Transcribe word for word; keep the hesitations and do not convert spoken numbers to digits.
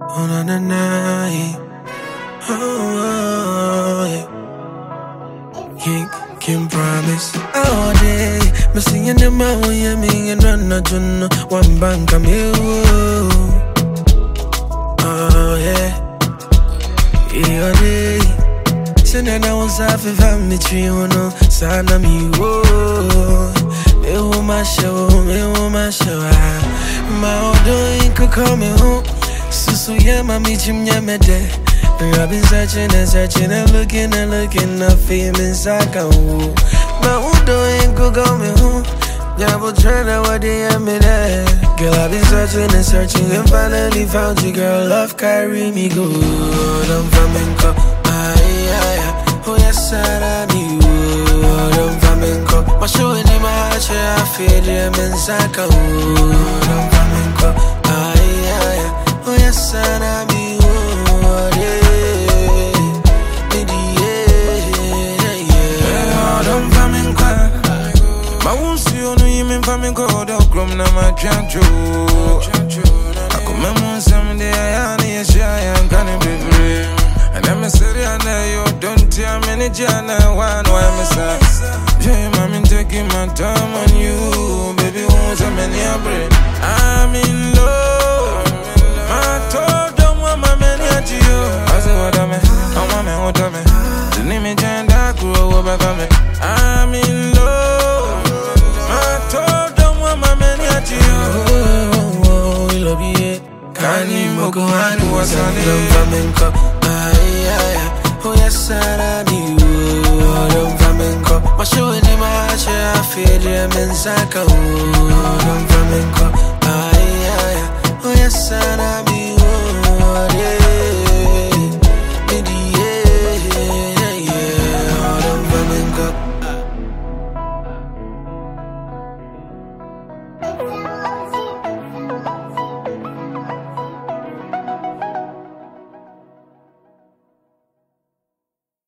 Oh na na na, yeah. Oh, oh, yeah. Can't, can't promise all day. Me singing the man when you mean and run not to know one bank I'm you. Oh yeah, yeah day. So then I was half if I'm the tree, you know, son of me. Whoa, me who my show, me who my show. My old doing could call me home. So so yeah, my meet him yeah me there. I've been searching and searching and looking and looking. I feel inside a woo. My old doing could call me home. Yeah, but trying to what they have me there. Girl, I've been searching and searching and finally found you, girl. Love carry me good. I'm flamenco. Ay, ay, ay. Oh, yes, I need you. I'm flamenco. My show in my heart, yeah, I feel them inside a woo. I'm flamenco. Ay, ay, ay. Oh, yes, I need you. Flamenco, don't come na my chancho. I come on someday, I need a shy and canny baby. And I'm a serious, you don't tell me, Jana, one, why I'm a son. Jay, I'm taking my time on you, baby, won't a many a break. I'm in love. My toe don't want my many at you. I say, what I'm a, I'm a, what I'm a. The name is Janda, grow over me. I'm in love. Kani moko hani wasani Dum flamenco, ay ay ay. Oh yes, I need you. Dum flamenco. My show in my heart, yeah, I feel them inside. Dum flamenco, ay ay ay. Oh yes, I need you. Yeah, yeah, yeah. Dum flamenco.